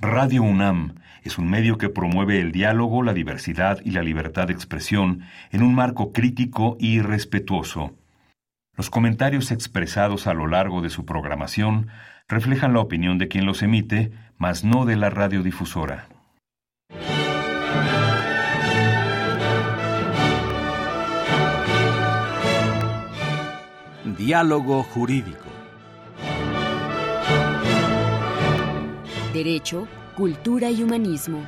Radio UNAM es un medio que promueve el diálogo, la diversidad y la libertad de expresión en un marco crítico y respetuoso. Los comentarios expresados a lo largo de su programación reflejan la opinión de quien los emite, mas no de la radiodifusora. Diálogo jurídico. Derecho, cultura y humanismo.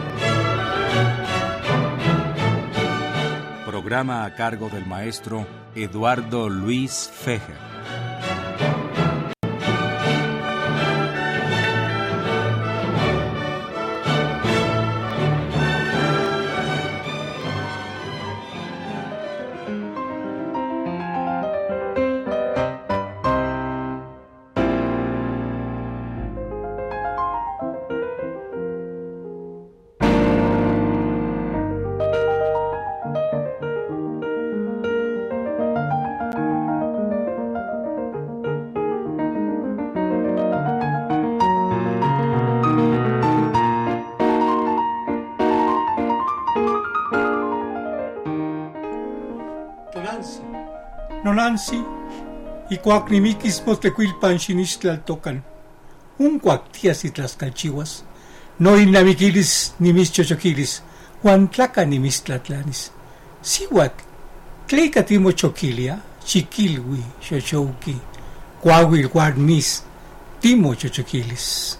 Programa a cargo del maestro Eduardo Luis Fejer. Nonansi, y cuacnimiquis motlecuilpan xinixtlaltocan, un cuactías y tlascalchihuas, no innamiquilis ni mis chochoquilis, huantlaca ni mis tlatlanis. Sihuac, tleica timo choquilia, chiquilwi, xochouqui, cuahuil guarnis, timo chochoquilis.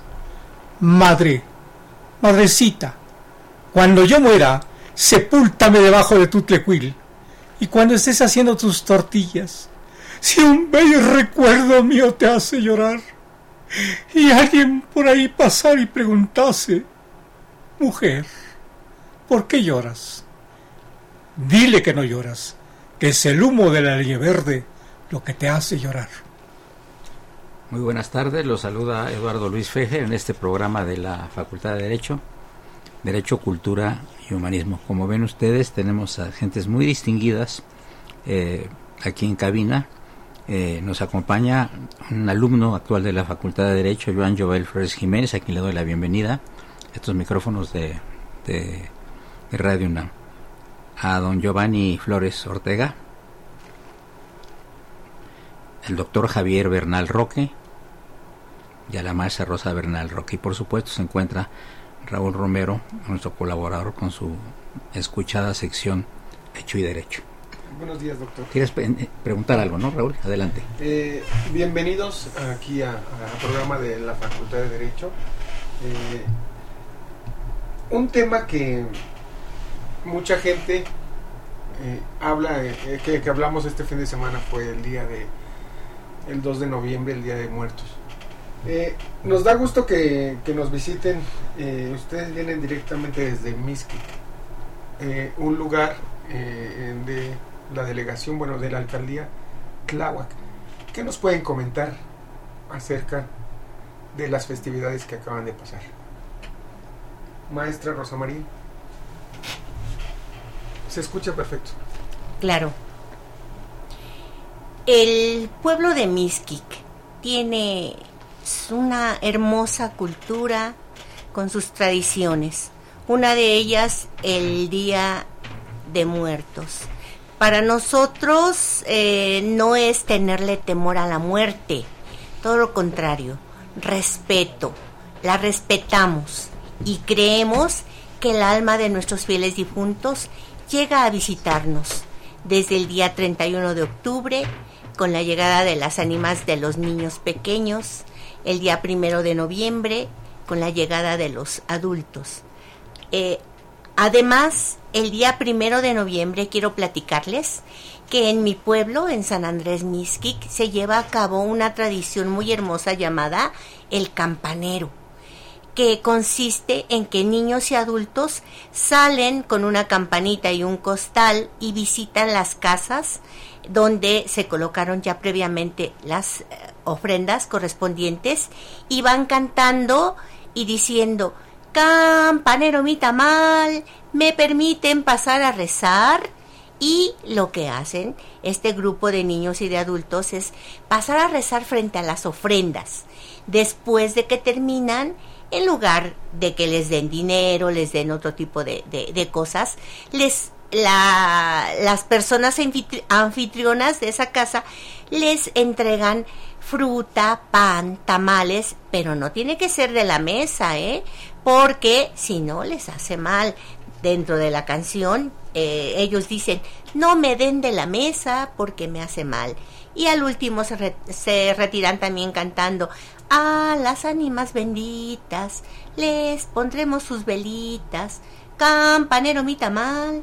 Madrecita, cuando yo muera, sepúltame debajo de tu tlecuil. Y cuando estés haciendo tus tortillas, si un bello recuerdo mío te hace llorar, y alguien por ahí pasar y preguntase, mujer, ¿por qué lloras? Dile que no lloras, que es el humo de la leña verde lo que te hace llorar. Muy buenas tardes, los saluda Eduardo Luis Fejer en este programa de la Facultad de Derecho, Cultura y Humanismo. Como ven ustedes, tenemos a gentes muy distinguidas aquí en cabina. Nos acompaña un alumno actual de la Facultad de Derecho, Joan Joel Flores Jiménez, a quien le doy la bienvenida a estos micrófonos de Radio UNAM. A don Giovanni Flores Ortega, el doctor Javier Bernal Roque y a la maestra Rosa Bernal Roque. Y por supuesto se encuentra Raúl Romero, nuestro colaborador, con su escuchada sección Hecho y Derecho. Buenos días, doctor. ¿Quieres preguntar algo, no, Raúl? Adelante. Bienvenidos aquí al programa de la Facultad de Derecho. Un tema que mucha gente habla, que hablamos este fin de semana, fue el 2 de noviembre, el Día de Muertos. Nos da gusto que nos visiten. Ustedes vienen directamente desde Mixquic, un lugar de la delegación, de la alcaldía Tláhuac. ¿Qué nos pueden comentar acerca de las festividades que acaban de pasar? Maestra Rosa María. Se escucha perfecto. Claro. El pueblo de Mixquic tiene una hermosa cultura con sus tradiciones. Una de ellas, el Día de Muertos. Para nosotros no es tenerle temor a la muerte, todo lo contrario, respeto, la respetamos y creemos que el alma de nuestros fieles difuntos llega a visitarnos desde el día 31 de octubre con la llegada de las ánimas de los niños pequeños, el día 1 de noviembre con la llegada de los adultos. Además, el día 1 de noviembre quiero platicarles que en mi pueblo, en San Andrés Mixquic, se lleva a cabo una tradición muy hermosa llamada el campanero, que consiste en que niños y adultos salen con una campanita y un costal y visitan las casas donde se colocaron ya previamente las ofrendas correspondientes y van cantando y diciendo: campanero mi tamal, me permiten pasar a rezar. Y lo que hacen este grupo de niños y de adultos es pasar a rezar frente a las ofrendas. Después de que terminan, en lugar de que les den dinero, les den otro tipo de cosas, las personas anfitrionas de esa casa les entregan fruta, pan, tamales, pero no tiene que ser de la mesa, porque si no les hace mal. Dentro de la canción ellos dicen, no me den de la mesa porque me hace mal. Y al último se retiran también cantando, a las ánimas benditas les pondremos sus velitas, campanero mi tamal.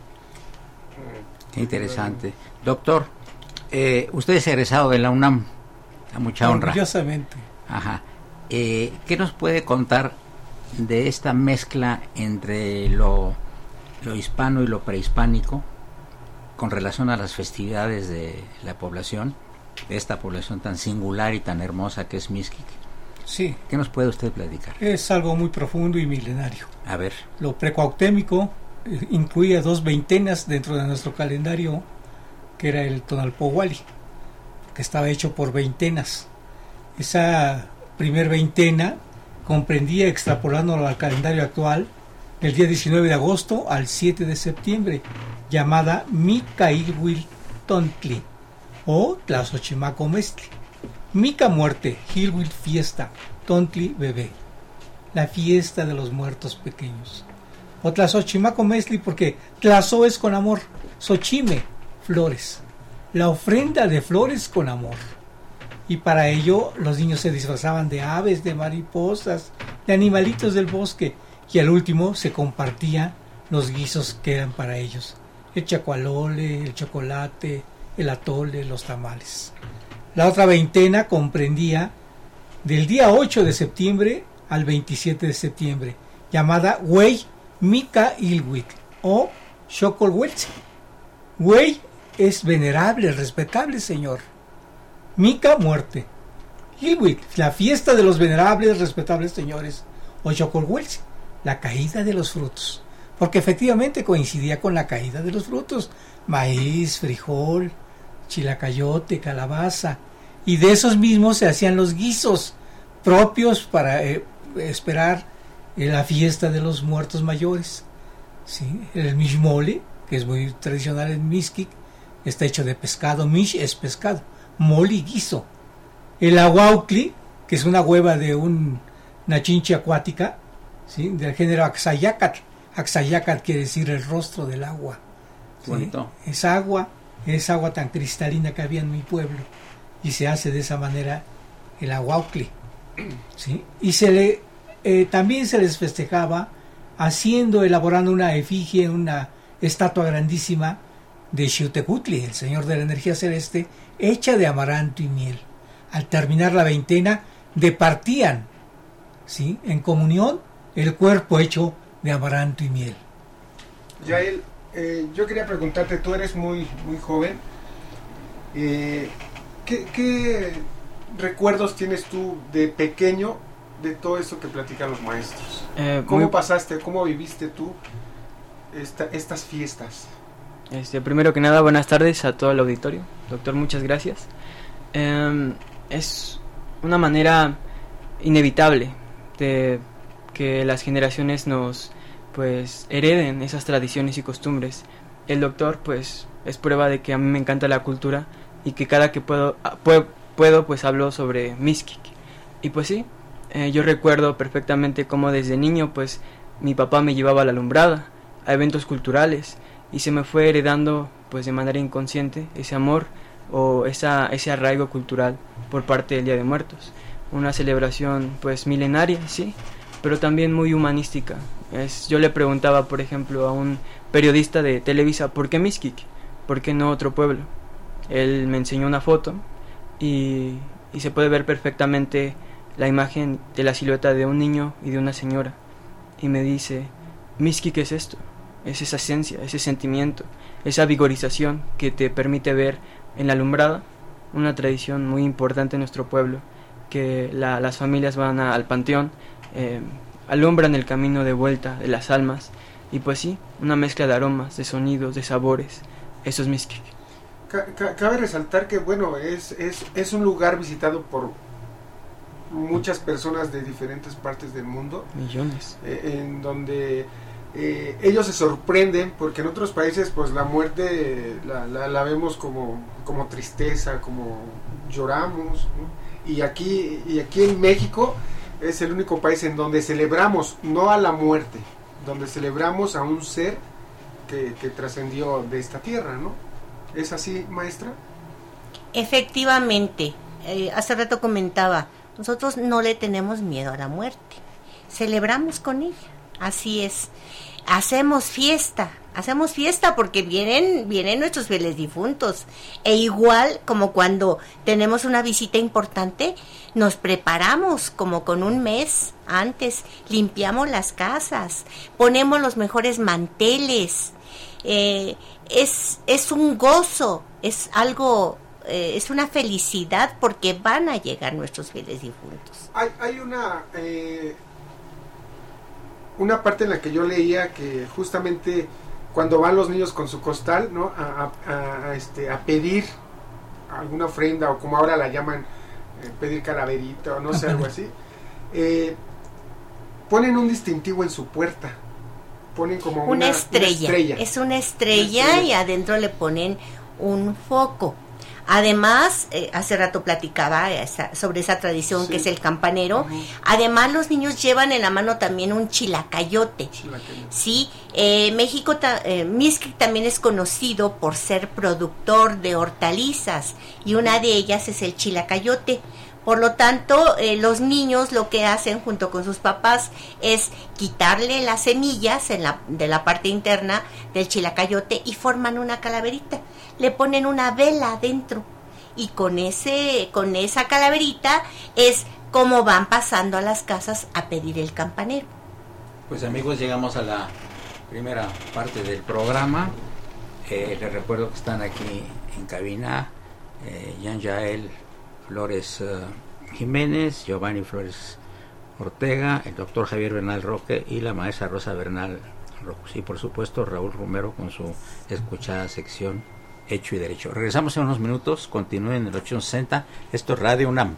Qué interesante. Doctor, usted es egresado de la UNAM, a mucha honra. Orgullosamente. Ajá. ¿Qué nos puede contar de esta mezcla entre lo hispano y lo prehispánico con relación a las festividades de la población, de esta población tan singular y tan hermosa que es Mixquic? Sí. ¿Qué nos puede usted platicar? Es algo muy profundo y milenario. A ver. Lo precuautémico incluía 2 veintenas dentro de nuestro calendario, que era el Tonalpohualli, que estaba hecho por veintenas. Esa primer veintena comprendía, extrapolándolo al calendario actual, del día 19 de agosto al 7 de septiembre, llamada Micailhuil Tontli o Tlazochimaco Mestli. Mica muerte, Hilhuil fiesta, Tontli bebé, la fiesta de los muertos pequeños. O Tlazochimaco Mestli porque Tlazo es con amor, Xochime, flores, la ofrenda de flores con amor. Y para ello los niños se disfrazaban de aves, de mariposas, de animalitos del bosque, y al último se compartían los guisos que eran para ellos: el chacualole, el chocolate, el atole, los tamales. La otra veintena comprendía del día 8 de septiembre al 27 de septiembre, llamada Güey Mica Ilhuit o Xocolhuelche. Güey es venerable, respetable señor. Mica, muerte. Ilhuit, la fiesta de los venerables, respetables señores. O Xocolhuelche, la caída de los frutos. Porque efectivamente coincidía con la caída de los frutos. Maíz, frijol, chilacayote, calabaza. Y de esos mismos se hacían los guisos propios para esperar la fiesta de los muertos mayores. ¿Sí? El mishmole, que es muy tradicional en Mixquic, está hecho de pescado. Mish es pescado, moli guiso. El aguaucli, que es una hueva de una chinche acuática, ¿sí? Del género Axayácatl. Axayácatl quiere decir el rostro del agua. ¿Sí? Es agua tan cristalina que había en mi pueblo, y se hace de esa manera el aguaucli. ¿Sí? Y también se les festejaba elaborando una efigie, una estatua grandísima de Xiutecutli, el señor de la energía celeste, hecha de amaranto y miel. Al terminar la veintena, departían, ¿sí?, en comunión el cuerpo hecho de amaranto y miel. Yael, yo quería preguntarte, tú eres muy joven, ¿qué recuerdos tienes tú de pequeño de todo eso que platican los maestros? ¿Cómo pasaste, cómo viviste tú estas fiestas? Primero que nada, buenas tardes a todo el auditorio. Doctor, muchas gracias. Es una manera inevitable de que las generaciones nos hereden esas tradiciones y costumbres. El doctor es prueba de que a mí me encanta la cultura y que cada que puedo hablo sobre Mixquic. Y sí, yo recuerdo perfectamente cómo desde niño mi papá me llevaba a la alumbrada, a eventos culturales, y se me fue heredando de manera inconsciente ese amor o ese arraigo cultural por parte del Día de Muertos. Una celebración milenaria, sí, pero también muy humanística. Yo le preguntaba, por ejemplo, a un periodista de Televisa, ¿por qué Mixquic? ¿Por qué no otro pueblo? Él me enseñó una foto y se puede ver perfectamente la imagen de la silueta de un niño y de una señora, y me dice: Mixquic es esto, es esa esencia, ese sentimiento, esa vigorización que te permite ver en la alumbrada, una tradición muy importante en nuestro pueblo, que las familias van al panteón, alumbran el camino de vuelta de las almas, y sí, una mezcla de aromas, de sonidos, de sabores. Eso es Mixquic. Cabe resaltar que es un lugar visitado por muchas personas de diferentes partes del mundo. Millones. En donde ellos se sorprenden porque en otros países pues la muerte la vemos como tristeza, como lloramos, ¿no? Y aquí en México es el único país en donde celebramos no a la muerte, donde celebramos a un ser que trascendió de esta tierra, ¿no? ¿Es así, maestra? Efectivamente, hace rato comentaba, nosotros no le tenemos miedo a la muerte, celebramos con ella, así es, hacemos fiesta porque vienen nuestros fieles difuntos, e igual como cuando tenemos una visita importante, nos preparamos como con un mes antes, limpiamos las casas, ponemos los mejores manteles, es un gozo, es algo, es una felicidad porque van a llegar nuestros fieles difuntos. Hay una parte en la que yo leía que justamente cuando van los niños con su costal, ¿no? a pedir alguna ofrenda, o como ahora la llaman, pedir calaverita o no sé, algo así, ponen un distintivo en su puerta, ponen como una estrella. Es una estrella y adentro le ponen un foco. Además, hace rato platicaba sobre esa tradición, sí, que es el campanero. Uh-huh. Además, los niños llevan en la mano también un chilacayote. Sí, Mixquic también es conocido por ser productor de hortalizas y una de ellas es el chilacayote. Por lo tanto, los niños lo que hacen junto con sus papás es quitarle las semillas de la parte interna del chilacayote y forman una calaverita. Le ponen una vela adentro y con esa calaverita es como van pasando a las casas a pedir el campanero. Pues amigos, llegamos a la primera parte del programa. Les recuerdo que están aquí en cabina Jan Yael Flores Jiménez, Giovanni Flores Ortega, el doctor Javier Bernal Roque y la maestra Rosa Bernal Roque. Y por supuesto Raúl Romero con su escuchada sección Hecho y Derecho. Regresamos en unos minutos, continúen en el 860. Esto es Radio UNAM.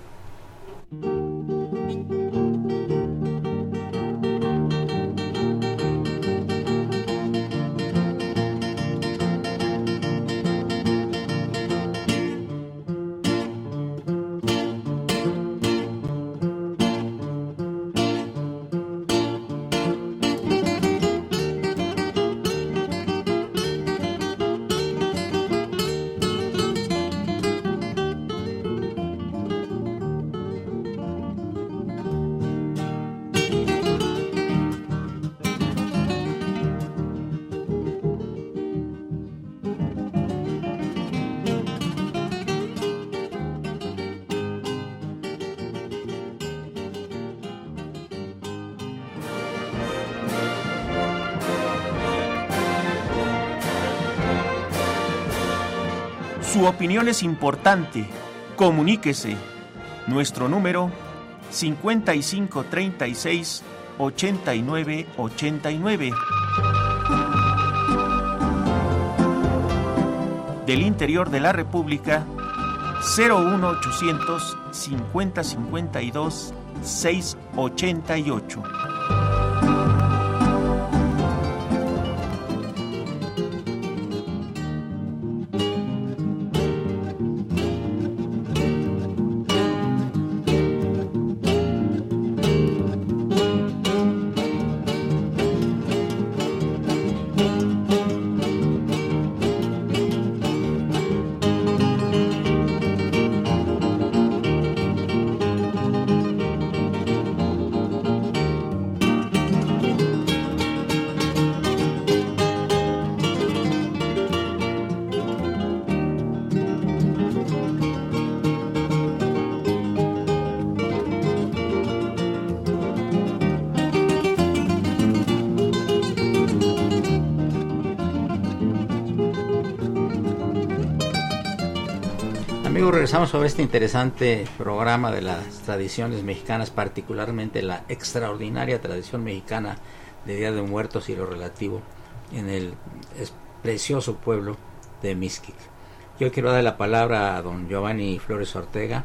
Su opinión es importante. Comuníquese. Nuestro número 5536-8989. Del interior de la República 01800 5052 688. Regresamos sobre este interesante programa de las tradiciones mexicanas, particularmente la extraordinaria tradición mexicana de Día de Muertos y lo relativo en el precioso pueblo de Mixquic. Yo quiero dar la palabra a don Giovanni Flores Ortega,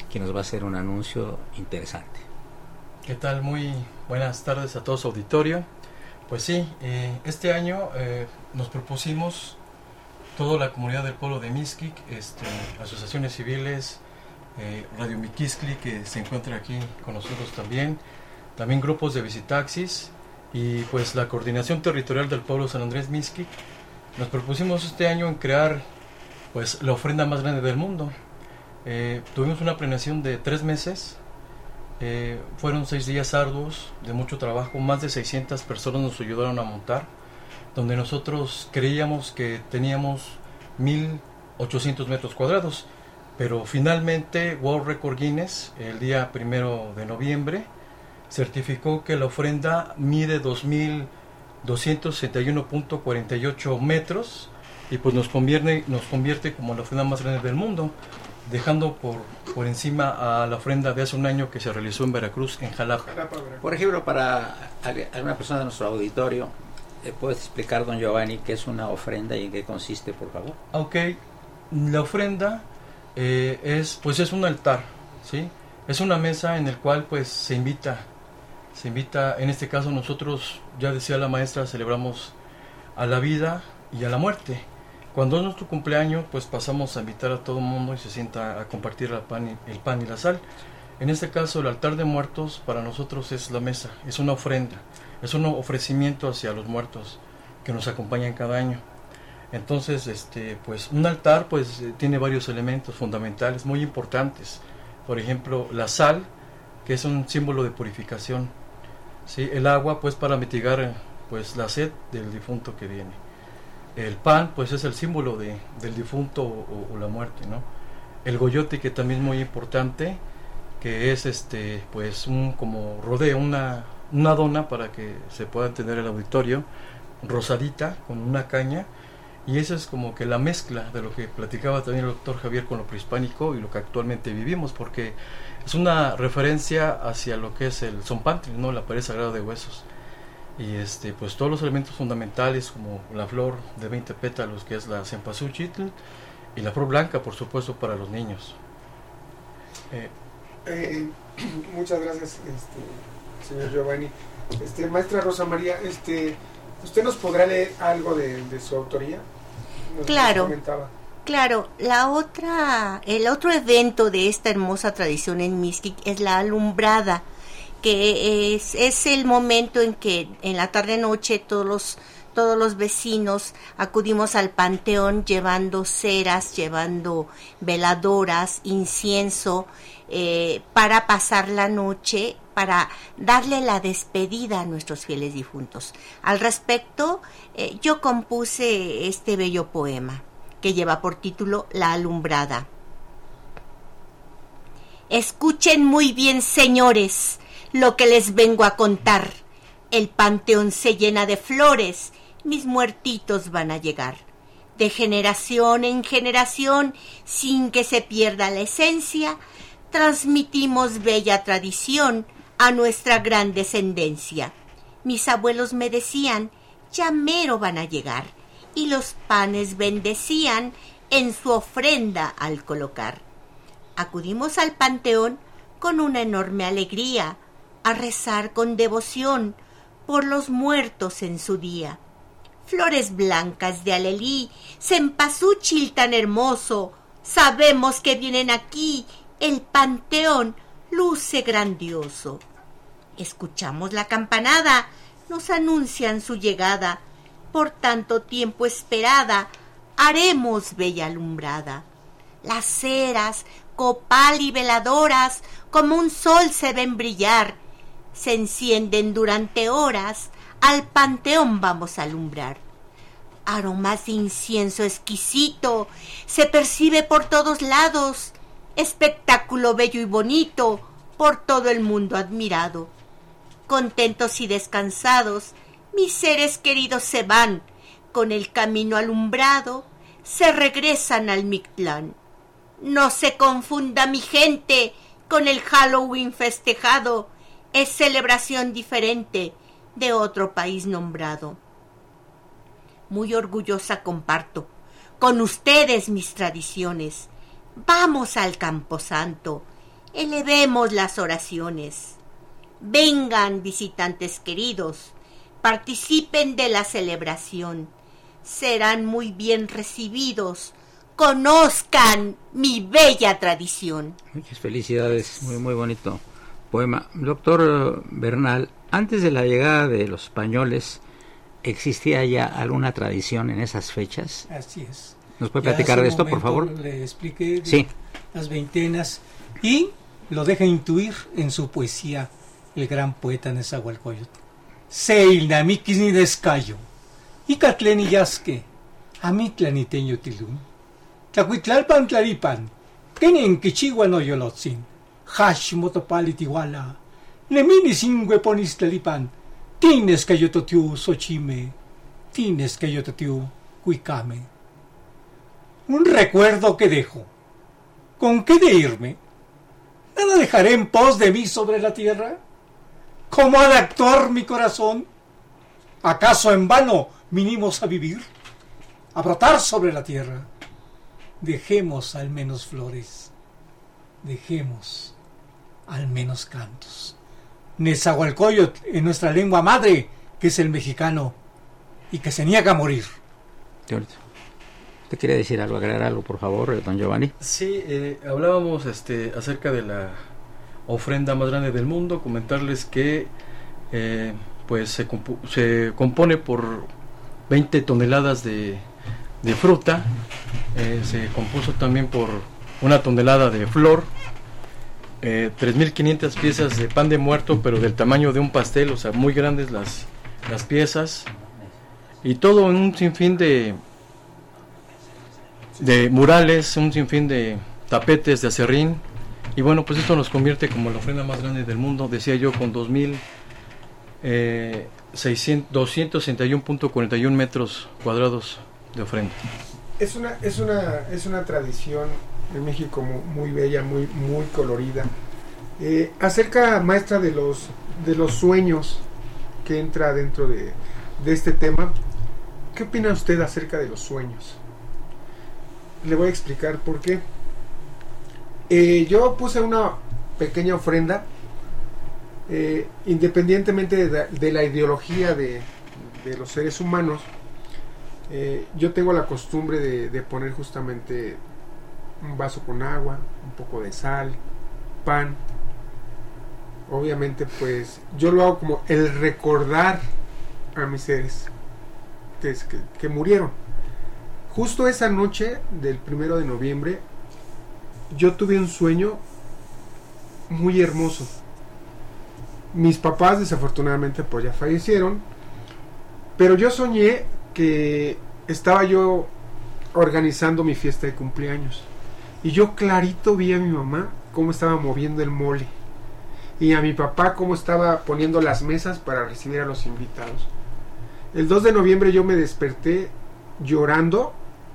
quien nos va a hacer un anuncio interesante. ¿Qué tal? Muy buenas tardes a todo su auditorio. Pues sí, este año nos propusimos toda la comunidad del pueblo de Mixquic, asociaciones civiles, Radio Miquiscli, que se encuentra aquí con nosotros también grupos de visitaxis y pues la coordinación territorial del pueblo San Andrés Mixquic. Nos propusimos este año en crear pues la ofrenda más grande del mundo. Tuvimos una planeación de 3 meses, fueron 6 días arduos, de mucho trabajo, más de 600 personas nos ayudaron a montar, donde nosotros creíamos que teníamos 1.800 metros cuadrados, pero finalmente World Record Guinness, el día 1 de noviembre, certificó que la ofrenda mide 2.261.48 metros y pues nos convierte como la ofrenda más grande del mundo, dejando por encima a la ofrenda de hace un año que se realizó en Veracruz, en Jalapa. Por ejemplo, para alguna persona de nuestro auditorio, ¿puedes explicar, don Giovanni, qué es una ofrenda y en qué consiste, por favor? Ok, la ofrenda es un altar, ¿sí? Es una mesa en el cual pues se invita, en este caso nosotros, ya decía la maestra, celebramos a la vida y a la muerte. Cuando es nuestro cumpleaños, pues pasamos a invitar a todo el mundo y se sienta a compartir el pan y la sal. En este caso, el altar de muertos para nosotros es la mesa, es una ofrenda, es un ofrecimiento hacia los muertos que nos acompañan cada año. Entonces, pues un altar pues tiene varios elementos fundamentales muy importantes. Por ejemplo, la sal, que es un símbolo de purificación, ¿sí? El agua, pues para mitigar pues la sed del difunto que viene. El pan, pues es el símbolo del difunto o la muerte, ¿no? El goyote, que también es muy importante, que es pues como rodea una dona, para que se pueda entender el auditorio, rosadita, con una caña, y esa es como que la mezcla de lo que platicaba también el doctor Javier con lo prehispánico y lo que actualmente vivimos, porque es una referencia hacia lo que es el Zompantli, ¿no? La pared sagrada de huesos. Y pues todos los elementos fundamentales, como la flor de 20 pétalos, que es la cempasúchitl, y la flor blanca, por supuesto, para los niños. Muchas gracias, señor Giovanni. Maestra Rosa María, ¿usted nos podrá leer algo de su autoría? Claro, el otro evento de esta hermosa tradición en Mixquic es la alumbrada, que es el momento en que en la tarde-noche todos los vecinos acudimos al panteón llevando ceras, llevando veladoras, incienso, para pasar la noche, para darle la despedida a nuestros fieles difuntos. Al respecto, yo compuse este bello poema que lleva por título La alumbrada. Escuchen muy bien, señores, lo que les vengo a contar. El panteón se llena de flores, mis muertitos van a llegar. De generación en generación, sin que se pierda la esencia, transmitimos bella tradición a nuestra gran descendencia. Mis abuelos me decían, ya mero van a llegar, y los panes bendecían en su ofrenda al colocar. Acudimos al panteón con una enorme alegría, a rezar con devoción por los muertos en su día. Flores blancas de alelí, cempasúchil tan hermoso, sabemos que vienen aquí, el panteón luce grandioso. Escuchamos la campanada, nos anuncian su llegada, por tanto tiempo esperada, haremos bella alumbrada. Las ceras, copal y veladoras, como un sol se ven brillar, se encienden durante horas, al panteón vamos a alumbrar. Aromas de incienso exquisito se percibe por todos lados, espectáculo bello y bonito, por todo el mundo admirado. Contentos y descansados, mis seres queridos se van, con el camino alumbrado, se regresan al Mictlán. No se confunda mi gente con el Halloween festejado, es celebración diferente de otro país nombrado. Muy orgullosa comparto con ustedes mis tradiciones. Vamos al Camposanto elevemos las oraciones. Vengan, visitantes queridos, participen de la celebración. Serán muy bien recibidos. Conozcan mi bella tradición. Muchas felicidades, muy muy bonito poema. Doctor Bernal, antes de la llegada de los españoles, ¿existía ya alguna tradición en esas fechas? Así es. ¿Nos puede platicar de esto, por favor? Le expliqué sí. Las veintenas y lo deja intuir en su poesía el gran poeta Nezahualcóyotl. Seilnamiquis ni descayo, y catleni yasque, amitlaniteño tilún, tlacuitlalpan tlaripan, tenen quichigua no yolotzin, hash motopalitihuala, nemini singüeponis tlaripan, tines cayototiu xochime, tines cayototiu cuicame. Un recuerdo que dejo. ¿Con qué de irme? ¿Nada dejaré en pos de mí sobre la tierra? ¿Cómo ha de actuar mi corazón? ¿Acaso en vano vinimos a vivir? A brotar sobre la tierra. Dejemos al menos flores. Dejemos al menos cantos. Nezahualcóyotl en nuestra lengua madre, que es el mexicano, y que se niega a morir. ¿Usted quiere decir algo, agregar algo, por favor, don Giovanni? Sí, hablábamos acerca de la ofrenda más grande del mundo, comentarles que pues se compone por 20 toneladas de fruta, se compuso también por 1 tonelada de flor, 3.500 piezas de pan de muerto, pero del tamaño de un pastel, o sea, muy grandes las piezas, y todo en un sinfín de murales, un sinfín de tapetes de acerrín, y bueno, pues esto nos convierte como la ofrenda más grande del mundo, decía yo, con 261.41 metros cuadrados de ofrenda. Es una tradición en México muy bella, muy colorida. Acerca, maestra, de los sueños que entra dentro de este tema, ¿qué opina usted acerca de los sueños? Le voy a explicar por qué. Yo puse una pequeña ofrenda, independientemente de la ideología de los seres humanos. Yo tengo la costumbre de poner justamente un vaso con agua, un poco de sal, pan. Obviamente, pues yo lo hago como el recordar a mis seres que murieron. Justo esa noche del 1 de noviembre yo tuve un sueño muy hermoso. Mis papás desafortunadamente pues ya fallecieron, pero yo soñé que estaba yo organizando mi fiesta de cumpleaños y yo clarito vi a mi mamá cómo estaba moviendo el mole y a mi papá cómo estaba poniendo las mesas para recibir a los invitados. El 2 de noviembre yo me desperté llorando,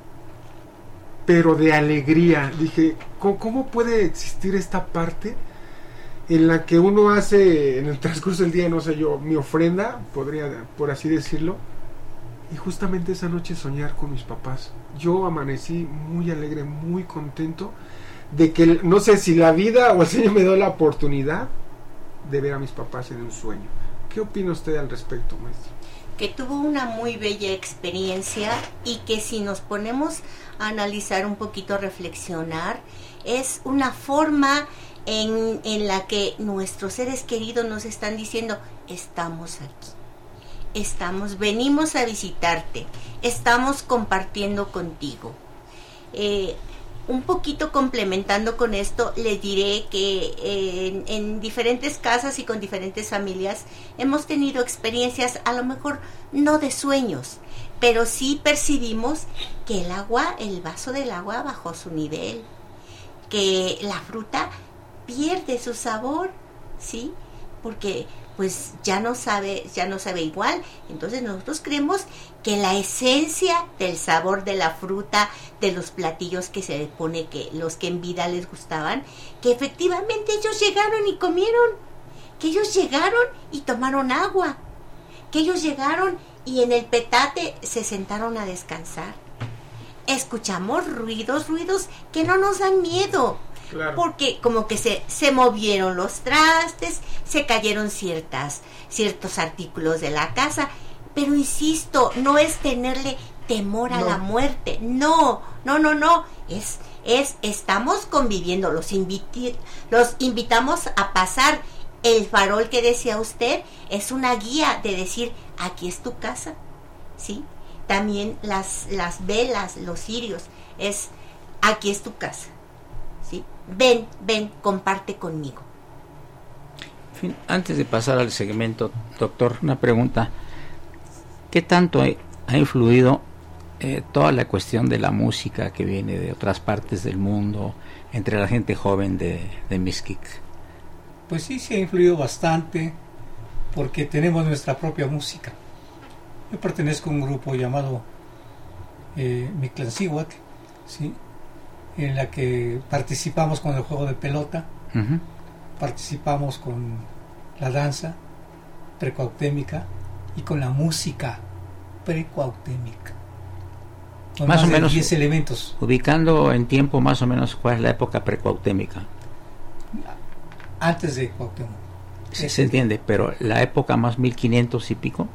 pero de alegría. Dije, ¿cómo puede existir esta parte en la que uno hace en el transcurso del día, no sé yo, mi ofrenda, podría, por así decirlo, y justamente esa noche soñar con mis papás? Yo amanecí muy alegre, muy contento de que, no sé si la vida o el Señor me dio la oportunidad de ver a mis papás en un sueño. ¿Qué opina usted al respecto, maestro? Que tuvo una muy bella experiencia y que si nos ponemos a analizar un poquito, a reflexionar, es una forma en la que nuestros seres queridos nos están diciendo: estamos aquí, venimos a visitarte, estamos compartiendo contigo. Un poquito complementando con esto, les diré que en diferentes casas y con diferentes familias hemos tenido experiencias, a lo mejor no de sueños, pero sí percibimos que el vaso del agua bajó su nivel, que la fruta pierde su sabor, ¿sí? Porque pues ya no sabe igual. Entonces nosotros creemos que la esencia del sabor de la fruta, de los platillos que se le pone, que los que en vida les gustaban, que efectivamente ellos llegaron y comieron, que ellos llegaron y tomaron agua, que ellos llegaron y en el petate se sentaron a descansar. Escuchamos ruidos que no nos dan miedo, Claro. Porque como que se movieron los trastes, se cayeron ciertos artículos de la casa, pero insisto, no es tenerle temor a la muerte, no, estamos conviviendo, los invitamos a pasar. El farol que decía usted es una guía de decir, aquí es tu casa, ¿sí? También las velas, los cirios, es, aquí es tu casa, ¿sí? Ven, comparte conmigo. En fin, antes de pasar al segmento, doctor, una pregunta. ¿Qué tanto ha influido toda la cuestión de la música que viene de otras partes del mundo entre la gente joven de Mixquic? Pues sí ha influido bastante, porque tenemos nuestra propia música. Yo pertenezco a un grupo llamado Mictlancihuatl, ¿sí? En la que participamos con el juego de pelota, participamos con la danza precuautémica y con la música precuautémica. Más o menos 10 elementos. Ubicando en tiempo más o menos cuál es la época precuautémica. Antes de Cuauhtémoc. Sí, se entiende, pero la época más 1500 y pico.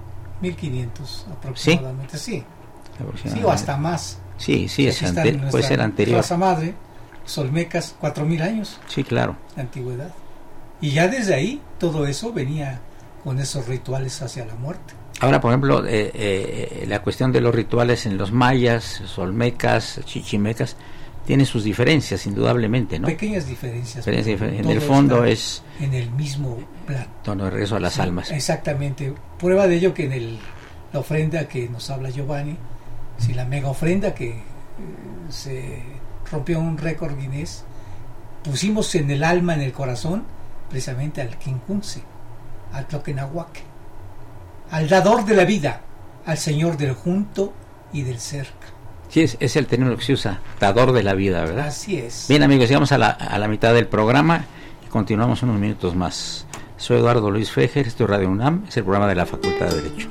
1500 aproximadamente, sí. Sí, o hasta más. Sí, puede ser anterior. Plaza Madre, los Olmecas, 4000 años. Sí, claro. De antigüedad. Y ya desde ahí, todo eso venía con esos rituales hacia la muerte. Ahora, por ejemplo, la cuestión de los rituales en los mayas, los olmecas, chichimecas, tiene sus diferencias, indudablemente, ¿no? Pequeñas diferencias. En el fondo es... En el mismo plan. Tono de regreso a las almas. Exactamente. Prueba de ello que en la ofrenda que nos habla Giovanni, si la mega ofrenda que se rompió un récord Guinness, pusimos en el alma, en el corazón, precisamente al Quincunce, al Tloquenahuaque, al dador de la vida, al señor del junto y del cerca. Sí, es el término que se usa, dador de la vida, ¿verdad? Así es. Bien, amigos, llegamos a la mitad del programa y continuamos unos minutos más. Soy Eduardo Luis Fejer, esto es Radio UNAM, es el programa de la Facultad de Derecho.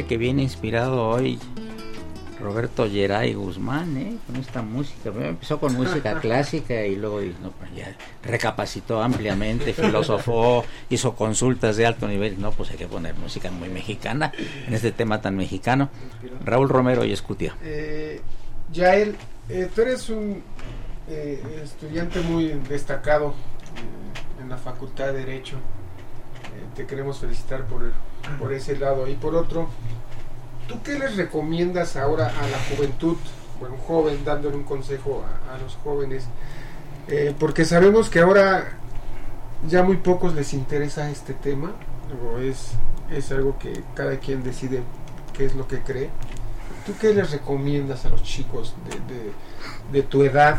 vaya que viene inspirado hoy Roberto Geray Guzmán, con esta música. Primero empezó con música clásica y luego ya recapacitó ampliamente, filosofó, hizo consultas de alto nivel. No, pues hay que poner música muy mexicana en este tema tan mexicano. Raúl Romero y Escutia. Yael, tú eres un estudiante muy destacado en la Facultad de Derecho. Te queremos felicitar por ese lado. Y por otro, ¿tú qué les recomiendas ahora a la juventud, bueno, un joven, dándole un consejo a los jóvenes? Porque sabemos que ahora ya muy pocos les interesa este tema, o es algo que cada quien decide qué es lo que cree. ¿Tú qué les recomiendas a los chicos de tu edad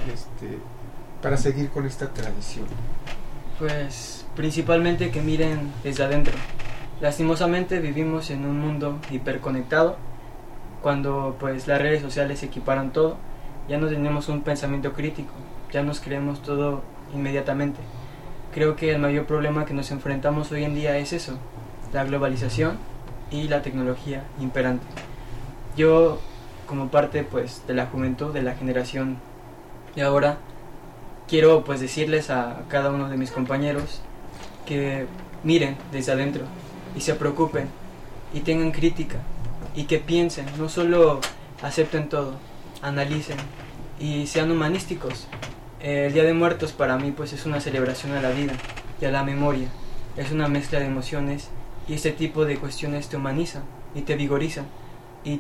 para seguir con esta tradición? Pues principalmente que miren desde adentro. Lastimosamente vivimos en un mundo hiperconectado. Cuando pues las redes sociales equiparan todo, ya no tenemos un pensamiento crítico, ya nos creemos todo inmediatamente. Creo que el mayor problema que nos enfrentamos hoy en día es eso, la globalización y la tecnología imperante. Yo, como parte pues de la juventud, de la generación de ahora, quiero pues decirles a cada uno de mis compañeros que miren desde adentro y se preocupen y tengan crítica y que piensen, no solo acepten todo, analicen y sean humanísticos. El Día de Muertos para mí pues es una celebración a la vida y a la memoria, es una mezcla de emociones y este tipo de cuestiones te humanizan y te vigorizan y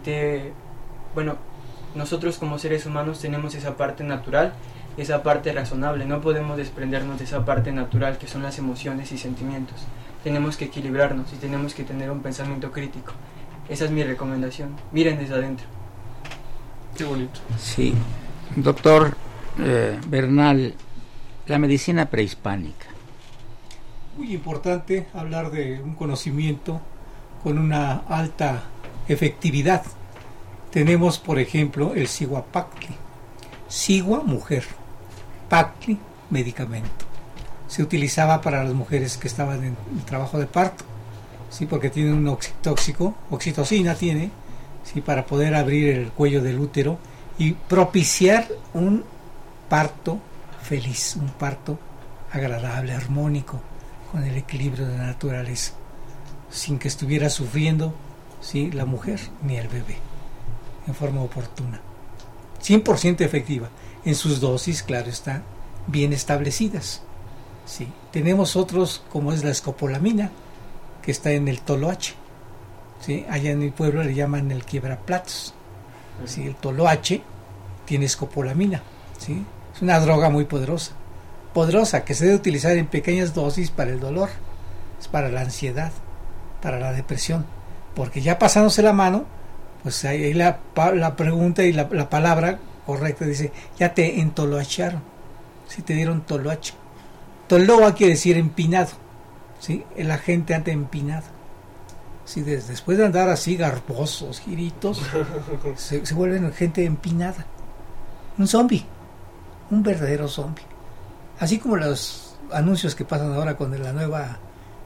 nosotros como seres humanos tenemos esa parte natural, esa parte razonable, no podemos desprendernos de esa parte natural que son las emociones y sentimientos. Tenemos que equilibrarnos y tenemos que tener un pensamiento crítico. Esa es mi recomendación. Miren desde adentro. Qué bonito. Sí, doctor Bernal, la medicina prehispánica. Muy importante hablar de un conocimiento con una alta efectividad. Tenemos, por ejemplo, el Cihuapactli. Sigua, mujer. Pactli, medicamento. Se utilizaba para las mujeres que estaban en el trabajo de parto, sí, porque tiene un oxitóxico, oxitocina tiene, sí, para poder abrir el cuello del útero y propiciar un parto feliz, un parto agradable, armónico, con el equilibrio de la naturaleza, sin que estuviera sufriendo, sí, la mujer ni el bebé, en forma oportuna. 100% efectiva, en sus dosis, claro está, bien establecidas. Sí. Tenemos otros como es la escopolamina, que está en el toloache. ¿Sí? Allá en mi pueblo le llaman el quiebraplatos. ¿Sí? El toloache tiene escopolamina. ¿Sí? Es una droga muy poderosa, que se debe utilizar en pequeñas dosis para el dolor, es para la ansiedad, para la depresión, porque ya pasándose la mano, pues ahí la pregunta y la palabra correcta dice, ya te entoloachearon, ¿sí? Te dieron toloache. Toloa quiere decir empinado, ¿sí? La gente anda empinada. ¿Sí? Después de andar así garbosos, giritos, se vuelven gente empinada. Un zombie, un verdadero zombie. Así como los anuncios que pasan ahora con la nueva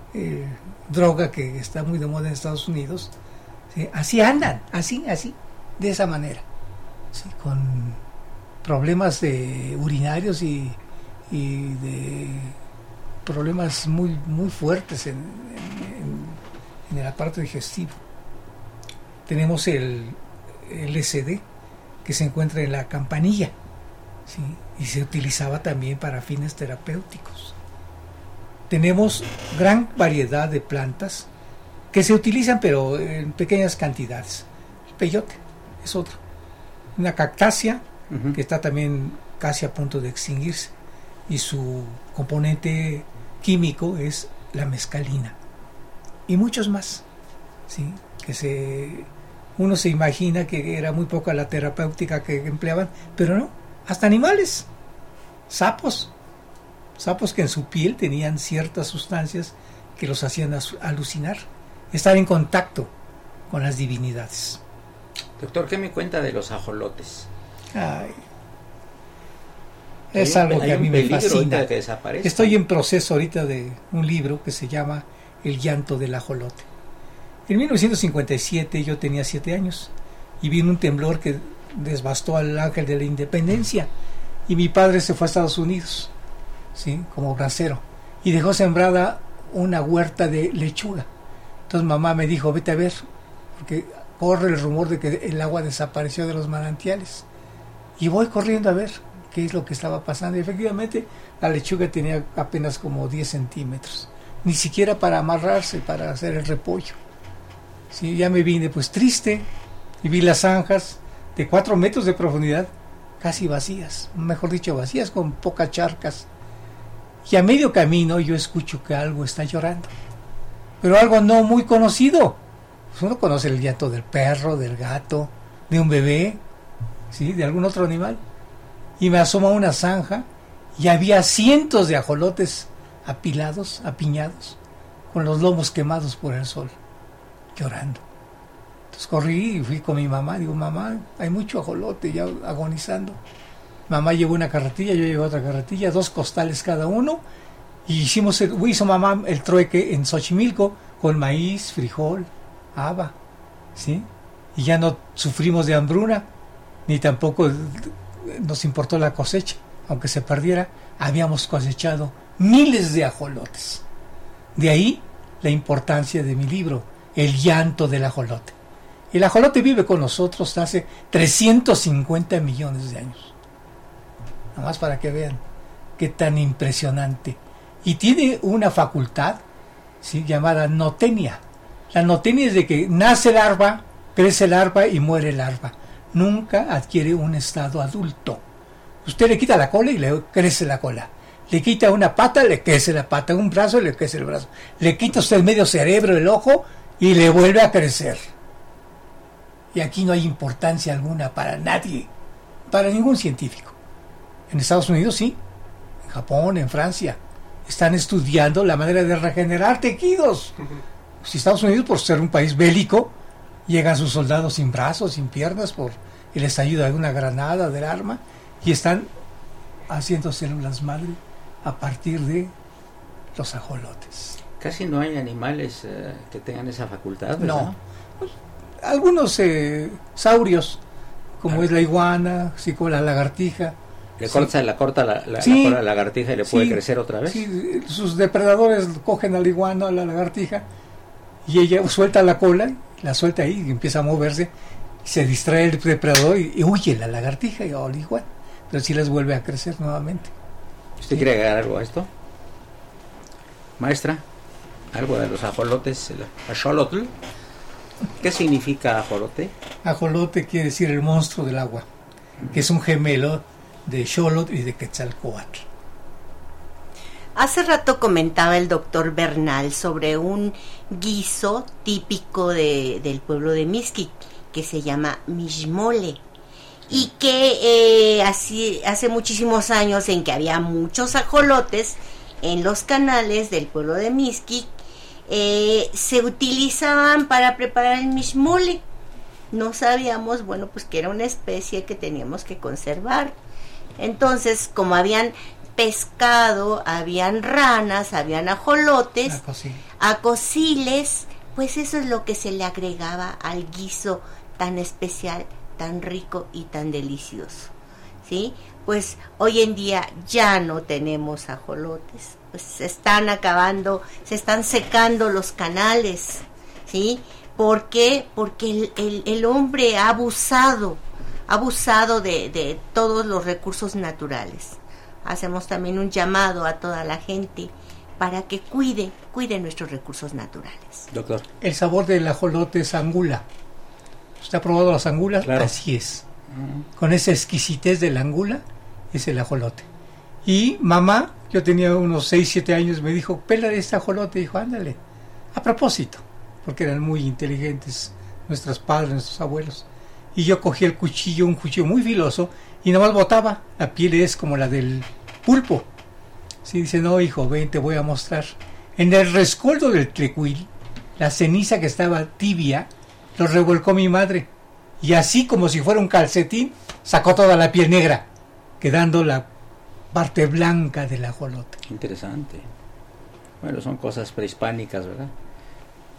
droga que está muy de moda en Estados Unidos, ¿sí? Así andan, así, de esa manera, ¿sí? Con problemas urinarios y de problemas muy fuertes en el aparato digestivo. Tenemos el LSD, que se encuentra en la campanilla, ¿sí? Y se utilizaba también para fines terapéuticos. Tenemos gran variedad de plantas que se utilizan pero en pequeñas cantidades. El peyote es otro, una cactácea que está también casi a punto de extinguirse, y su componente químico es la mescalina, y muchos más, ¿sí? Que uno se imagina que era muy poca la terapéutica que empleaban, pero no, hasta animales, sapos que en su piel tenían ciertas sustancias que los hacían alucinar, estar en contacto con las divinidades. Doctor, ¿qué me cuenta de los ajolotes? Ay, es algo que a mí me fascina. Estoy en proceso ahorita de un libro que se llama El llanto del ajolote. En 1957 yo tenía 7 años y vino un temblor que devastó al Ángel de la Independencia y mi padre se fue a Estados Unidos, ¿sí? Como bracero, y dejó sembrada una huerta de lechuga. Entonces mamá me dijo, vete a ver, porque corre el rumor de que el agua desapareció de los manantiales. Y voy corriendo a ver qué es lo que estaba pasando. Y efectivamente la lechuga tenía apenas como 10 centímetros, ni siquiera para amarrarse, para hacer el repollo. Sí, ya me vine pues triste y vi las zanjas de 4 metros de profundidad casi vacías, mejor dicho vacías, con pocas charcas. Y a medio camino yo escucho que algo está llorando, pero algo no muy conocido. Pues uno conoce el llanto del perro, del gato, de un bebé, ¿sí? De algún otro animal. Y me asomo a una zanja y había cientos de ajolotes apilados, apiñados, con los lomos quemados por el sol, llorando. Entonces corrí y fui con mi mamá. Digo, mamá, hay mucho ajolote ya agonizando. Mamá llevó una carretilla, yo llevé otra carretilla, 2 costales cada uno, y hizo mamá el trueque en Xochimilco con maíz, frijol, haba, ¿sí? Y ya no sufrimos de hambruna, ni tampoco nos importó la cosecha. Aunque se perdiera, habíamos cosechado miles de ajolotes. De ahí la importancia de mi libro, El llanto del ajolote. El ajolote vive con nosotros hace 350 millones de años. Nada más para que vean qué tan impresionante. Y tiene una facultad, ¿sí?, llamada notenia. La notenia es de que nace el larva, crece el larva y muere el larva. Nunca adquiere un estado adulto. Usted le quita la cola y le crece la cola. Le quita una pata, le crece la pata. Un brazo, le crece el brazo. Le quita usted medio cerebro, el ojo, y le vuelve a crecer. Y aquí no hay importancia alguna para nadie, para ningún científico. En Estados Unidos sí, en Japón, en Francia, están estudiando la manera de regenerar tejidos. Si Estados Unidos, por ser un país bélico, llegan sus soldados sin brazos, sin piernas, y les ayuda de una granada, del arma, y están haciendo células madre a partir de los ajolotes. Casi no hay animales que tengan esa facultad, ¿verdad? No. Pues, algunos saurios, como es la iguana, sí, como la lagartija. Le corta la cola a la lagartija y le puede crecer otra vez. Sí, sus depredadores cogen a la iguana, a la lagartija, y ella suelta la cola, la suelta ahí y empieza a moverse, y se distrae el depredador y huye la lagartija y la iguana, pero sí les vuelve a crecer nuevamente. ¿Usted quiere agregar algo a esto? Maestra, algo de los ajolotes, el axolotl. ¿Qué significa ajolote? Ajolote quiere decir el monstruo del agua, que es un gemelo de Xolotl y de Quetzalcóatl. Hace rato comentaba el doctor Bernal sobre un guiso típico del pueblo de Mixquic que se llama mixmole, y que hace muchísimos años, en que había muchos ajolotes en los canales del pueblo de Mixquic, se utilizaban para preparar el mixmole. No sabíamos, bueno, pues que era una especie que teníamos que conservar. Entonces, como habían pescado, habían ranas, habían ajolotes, acosiles, pues eso es lo que se le agregaba al guiso tan especial, tan rico y tan delicioso, ¿sí? Pues hoy en día ya no tenemos ajolotes, pues se están acabando, se están secando los canales, ¿sí? ¿Por qué? Porque el hombre ha abusado de todos los recursos naturales. Hacemos también un llamado a toda la gente para que cuide nuestros recursos naturales. Doctor. El sabor del ajolote es angula. ¿Usted ha probado las angulas? Claro. Así es. Con esa exquisitez de la angula es el ajolote. Y mamá, yo tenía unos 6, 7 años, me dijo, pélale este ajolote. Dijo, ándale. A propósito, porque eran muy inteligentes nuestros padres, nuestros abuelos. Y yo cogí un cuchillo muy filoso, y nomás botaba. La piel es como la del pulpo. Sí, dice, no, hijo, ven, te voy a mostrar. En el rescoldo del tlecuil, la ceniza que estaba tibia, lo revolcó mi madre. Y así, como si fuera un calcetín, sacó toda la piel negra, quedando la parte blanca del ajolote. Interesante. Bueno, son cosas prehispánicas, ¿verdad?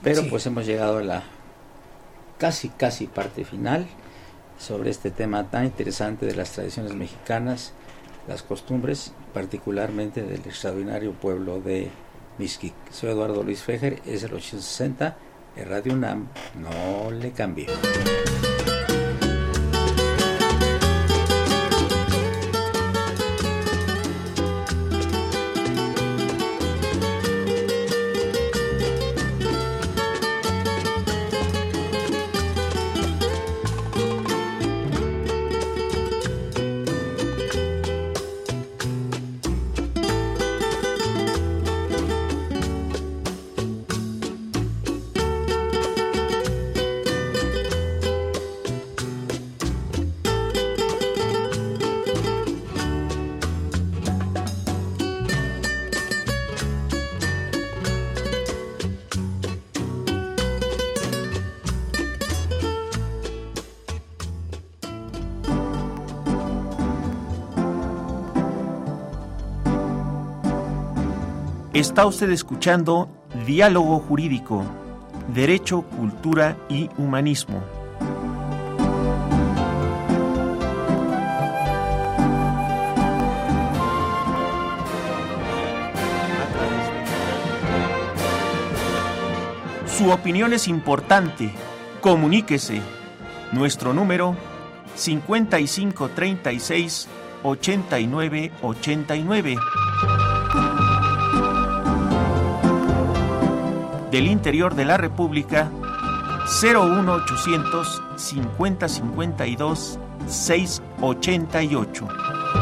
Pero Sí. pues hemos llegado a la casi parte final sobre este tema tan interesante de las tradiciones mexicanas, las costumbres, particularmente del extraordinario pueblo de Mixquic. Soy Eduardo Luis Fejer, es el 860 de Radio UNAM, no le cambie. Está usted escuchando Diálogo Jurídico, Derecho, Cultura y Humanismo. Su opinión es importante. Comuníquese. Nuestro número 5536-8989. Del interior de la República, 01800 5052 688.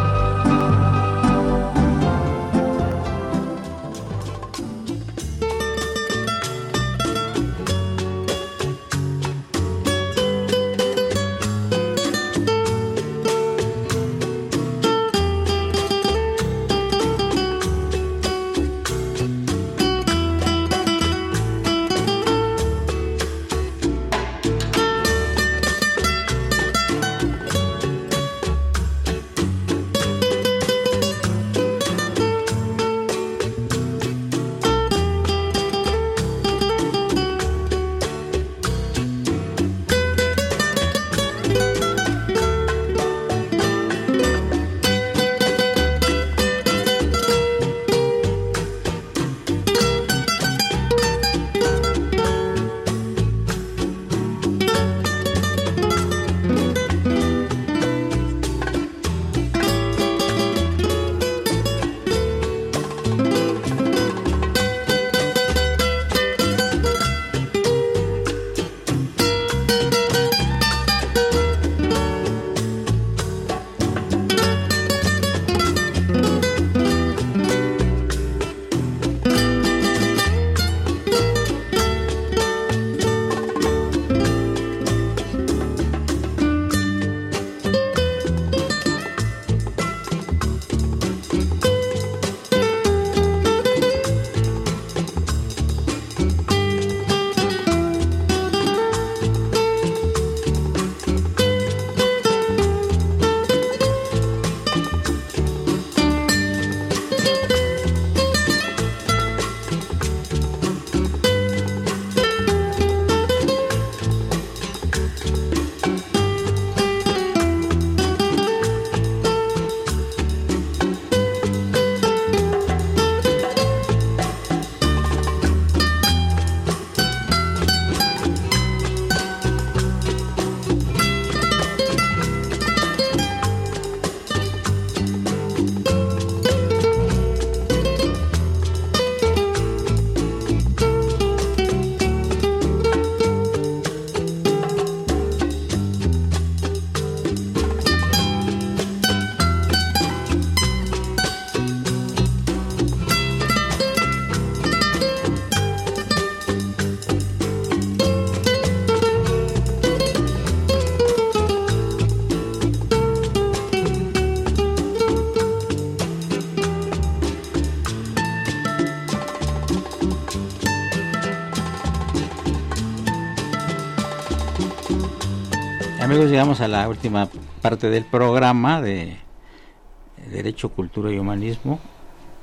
Amigos, llegamos a la última parte del programa de Derecho, Cultura y Humanismo,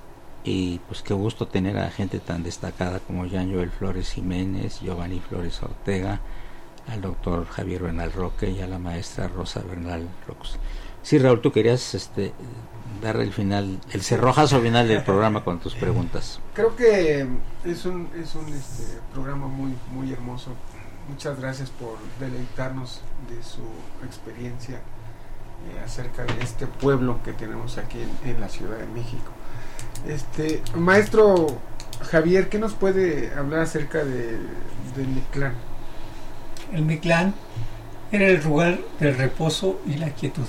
y pues qué gusto tener a gente tan destacada como Jean Joel Flores Jiménez, Giovanni Flores Ortega, al doctor Javier Bernal Roque y a la maestra Rosa Bernal Rox. Sí, Raúl, tú querías dar el cerrojazo final del programa con tus preguntas. Creo que es un programa muy, muy hermoso. Muchas gracias por deleitarnos de su experiencia acerca de este pueblo que tenemos aquí en la Ciudad de México. Maestro Javier, ¿qué nos puede hablar acerca del Mictlán? El Mictlán era el lugar del reposo y la quietud.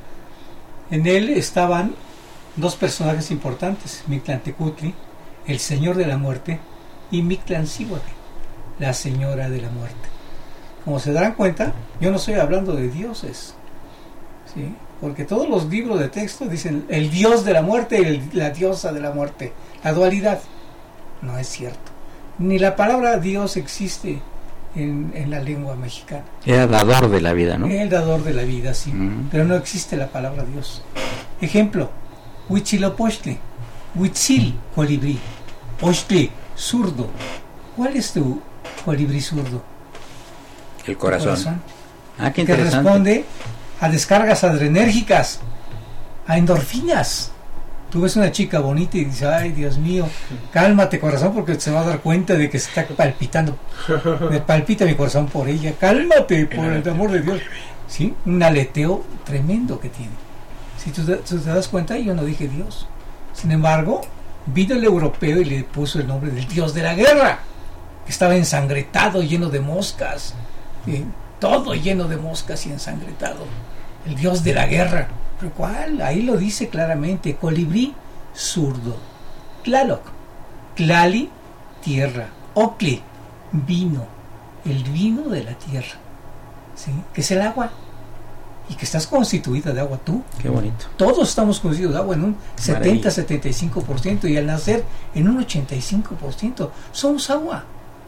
En él estaban dos personajes importantes, Mictlantecutli, el señor de la muerte, y Mictlancíhuatl, la señora de la muerte. Como se darán cuenta, yo no estoy hablando de dioses, ¿sí? Porque todos los libros de texto dicen el dios de la muerte y la diosa de la muerte, la dualidad. No es cierto. Ni la palabra Dios existe en la lengua mexicana. Era dador de la vida, ¿no? El dador de la vida, sí. Pero no existe la palabra Dios. Ejemplo, Huitzilopochtli, Huitzil, colibrí, Pochtli, zurdo. ¿Cuál es tu colibrí zurdo? El corazón. Ah, qué que interesante. Responde a descargas adrenérgicas, a endorfinas. Tú ves una chica bonita y dices, ay, Dios mío, cálmate, corazón, porque se va a dar cuenta de que se está palpitando. Me palpita mi corazón por ella. Cálmate, por el amor de Dios. ¿Sí? Un aleteo tremendo que tiene. Si tú te das cuenta, yo no dije Dios. Sin embargo, vino el europeo y le puso el nombre del dios de la guerra. Estaba ensangretado, lleno de moscas. Todo lleno de moscas y ensangretado. El dios de la guerra. ¿Pero cuál? Ahí lo dice claramente. Colibrí, zurdo. Tlaloc, Tlali, tierra. Ocli, vino. El vino de la tierra. ¿Sí? Que es el agua. Y que estás constituida de agua tú. Qué bonito. Todos estamos constituidos de agua en un 70-75% y al nacer en un 85%. Somos agua.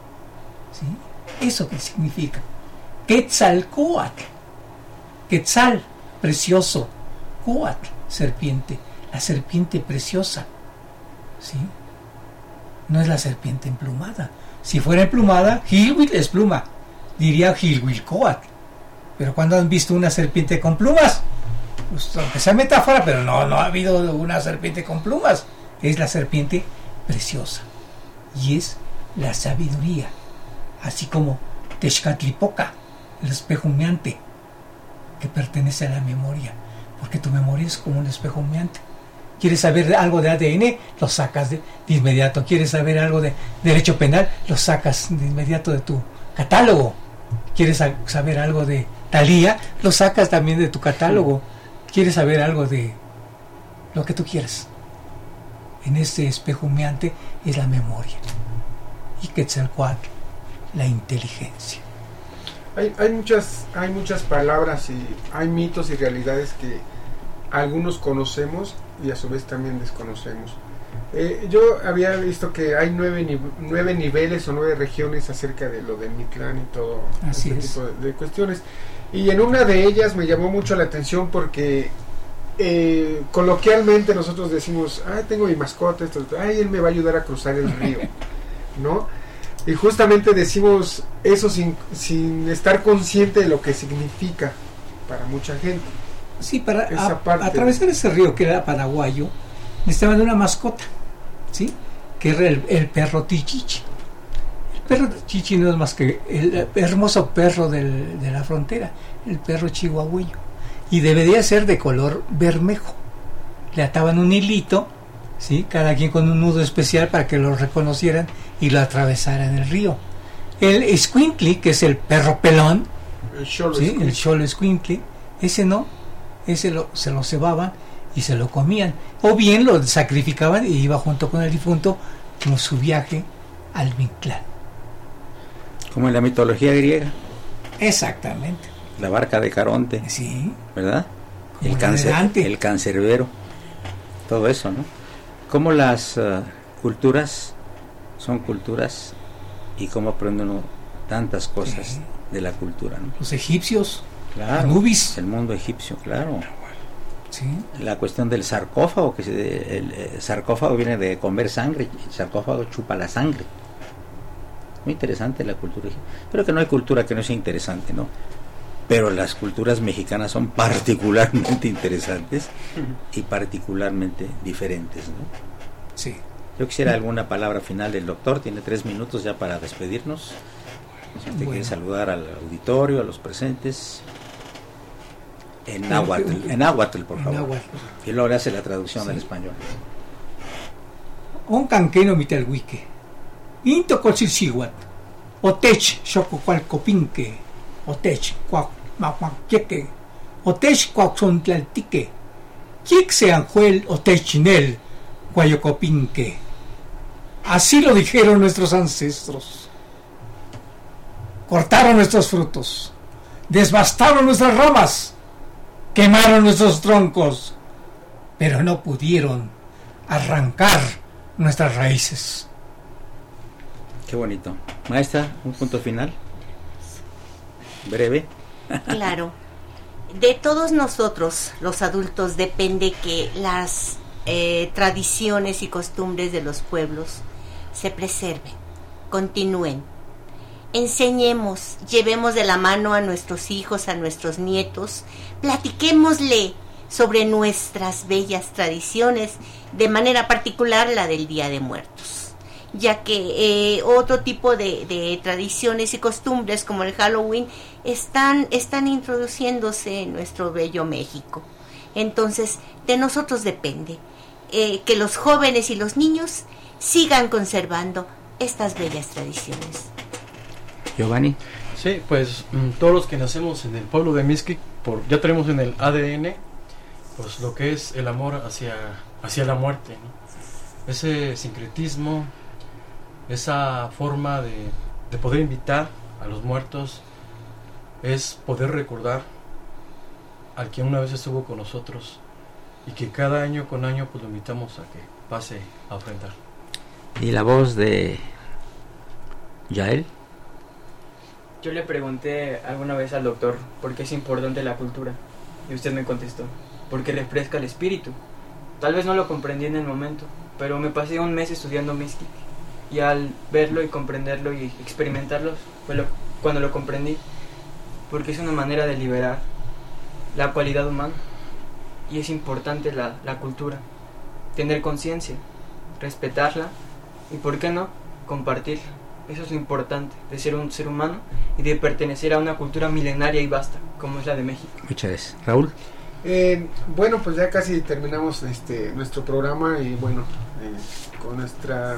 ¿Sí? ¿Eso qué significa? Quetzalcóatl. Quetzal, precioso. Cóatl, serpiente. La serpiente preciosa. ¿Sí? No es la serpiente emplumada. Si fuera emplumada, Gilhuil es pluma. Diría Gilhuilcóatl. Pero cuando han visto una serpiente con plumas, pues, aunque sea metáfora, pero no ha habido una serpiente con plumas. Es la serpiente preciosa. Y es la sabiduría. Así como Texcatlipoca, el espejo humeante, que pertenece a la memoria, porque tu memoria es como un espejo humeante. ¿Quieres saber algo de ADN? Lo sacas de inmediato. ¿Quieres saber algo de derecho penal? Lo sacas de inmediato de tu catálogo. ¿Quieres saber algo de Thalía? Lo sacas también de tu catálogo. ¿Quieres saber algo de lo que tú quieras? En ese espejo humeante es la memoria. Y Quetzalcóatl, la inteligencia. Hay muchas palabras y hay mitos y realidades que algunos conocemos y a su vez también desconocemos. Yo había visto que hay 9 niveles o 9 regiones acerca de lo del Mictlán y todo Así este es. tipo de cuestiones. Y en una de ellas me llamó mucho la atención porque coloquialmente nosotros decimos, tengo mi mascota, él me va a ayudar a cruzar el río, ¿no? Y justamente decimos eso sin estar consciente de lo que significa para mucha gente. Sí, para atravesar ese río que era paraguayo, necesitaban de una mascota, ¿sí? Que era el perro Tichichi. El perro Tichichi no es más que el hermoso perro de la frontera, el perro chihuahueño. Y debería ser de color bermejo. Le ataban un hilito, ¿sí? Cada quien con un nudo especial para que lo reconocieran y lo atravesaran el río. El escuintli, que es el perro pelón, el cholo escuintli, ese no, ese se lo cebaban y se lo comían, o bien lo sacrificaban y iba junto con el difunto en su viaje al Mictlán. Como en la mitología griega. Exactamente. La barca de Caronte. Sí. ¿Verdad? Como El cancerbero. Todo eso, ¿no? Como las culturas son culturas y cómo aprende uno tantas cosas de la cultura, ¿no? Los egipcios, claro, Anubis, el mundo egipcio, claro. Sí. La cuestión del sarcófago, que el sarcófago viene de comer sangre, el sarcófago chupa la sangre. Muy interesante la cultura. Creo que no hay cultura que no sea interesante, ¿no? Pero las culturas mexicanas son particularmente interesantes y particularmente diferentes, ¿no? Sí. Yo quisiera alguna palabra final del doctor. Tiene 3 minutos ya para despedirnos. Si usted quiere saludar al auditorio, a los presentes. En náhuatl, por favor. Y luego le hace la traducción al español. Un canqueno mitalhuique. Into colsilcihuat. Otech xococualcopinque. Otech cuac Otech cuauxontlaltique. Quique anjuel otechinel guayocopinque. Así lo dijeron nuestros ancestros. Cortaron nuestros frutos, desbastaron nuestras ramas, quemaron nuestros troncos, pero no pudieron arrancar nuestras raíces. Qué bonito. Maestra, un punto final. Breve. Claro. De todos nosotros, los adultos, depende que las tradiciones y costumbres de los pueblos se preserven, continúen. Enseñemos, llevemos de la mano a nuestros hijos, a nuestros nietos, platiquémosle sobre nuestras bellas tradiciones, de manera particular la del Día de Muertos, ya que otro tipo de tradiciones y costumbres como el Halloween están introduciéndose en nuestro bello México. Entonces, de nosotros depende que los jóvenes y los niños sigan conservando estas bellas tradiciones. Giovanni. Sí, pues todos los que nacemos en el pueblo de Mixquic, ya tenemos en el ADN pues lo que es el amor hacia la muerte, ¿no? Ese sincretismo, esa forma de poder invitar a los muertos, es poder recordar al que una vez estuvo con nosotros y que cada año con año pues lo invitamos a que pase a ofrendar. ¿Y la voz de Yael? Yo le pregunté alguna vez al doctor por qué es importante la cultura y usted me contestó, porque refresca el espíritu. Tal vez no lo comprendí en el momento, pero me pasé un mes estudiando Mixquic y al verlo y comprenderlo y experimentarlo fue cuando lo comprendí, porque es una manera de liberar la cualidad humana y es importante la cultura, tener conciencia, respetarla y por qué no compartirla. Eso es lo importante de ser un ser humano y de pertenecer a una cultura milenaria y vasta como es la de México. Muchas gracias. Raúl. Bueno, pues ya casi terminamos nuestro programa y bueno, con nuestra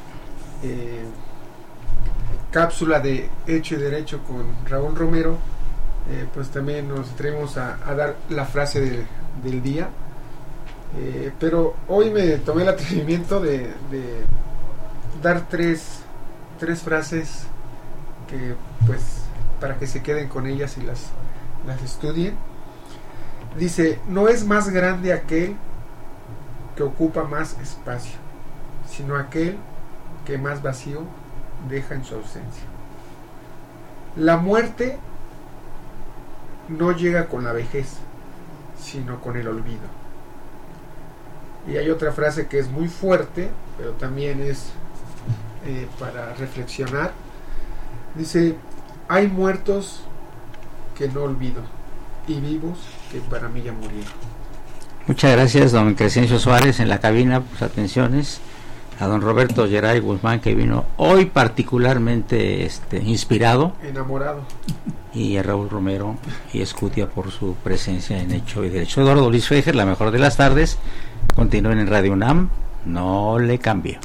cápsula de Hecho y Derecho con Raúl Romero, pues también nos atrevemos a dar la frase del día, pero hoy me tomé el atrevimiento de dar tres frases que pues para que se queden con ellas y las estudien. Dice: no es más grande aquel que ocupa más espacio, sino aquel que más vacío deja en su ausencia. La muerte no llega con la vejez, sino con el olvido. Y hay otra frase que es muy fuerte, pero también es para reflexionar. Dice: hay muertos que no olvido y vivos que para mí ya murieron. Muchas gracias, don Crescencio Suárez en la cabina, por sus atenciones. A don Roberto Geray Guzmán, que vino hoy particularmente inspirado, enamorado, y a Raúl Romero y Escutia por su presencia en Hecho y Derecho. Eduardo Luis Fejer, la mejor de las tardes. Continúen en Radio UNAM, no le cambie.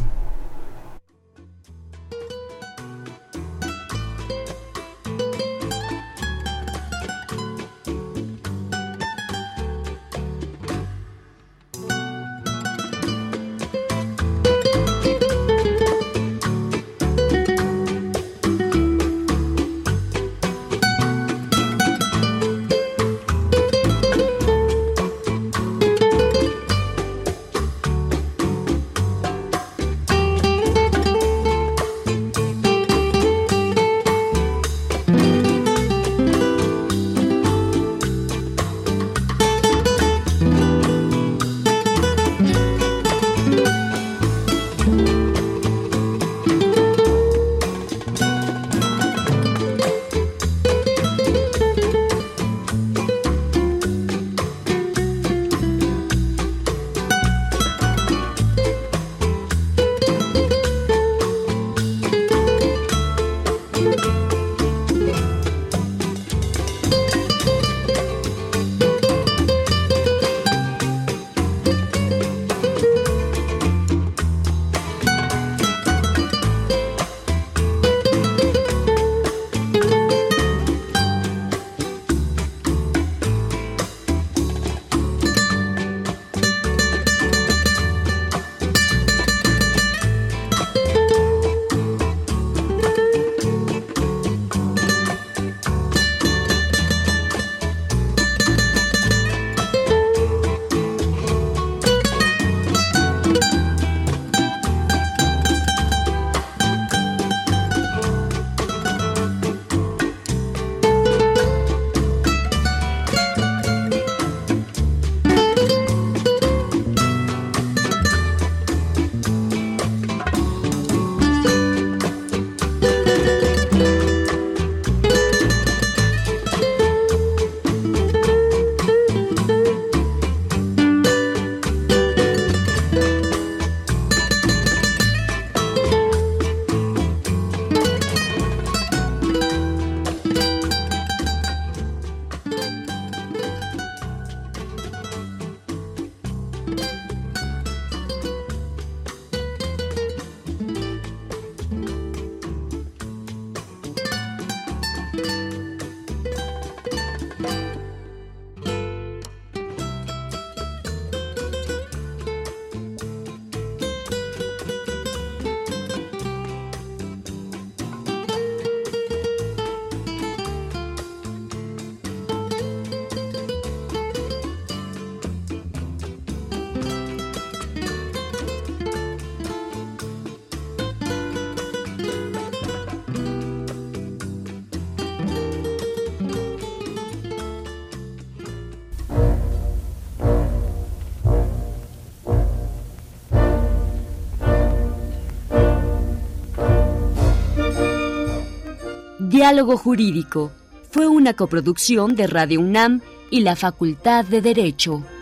Diálogo Jurídico fue una coproducción de Radio UNAM y la Facultad de Derecho.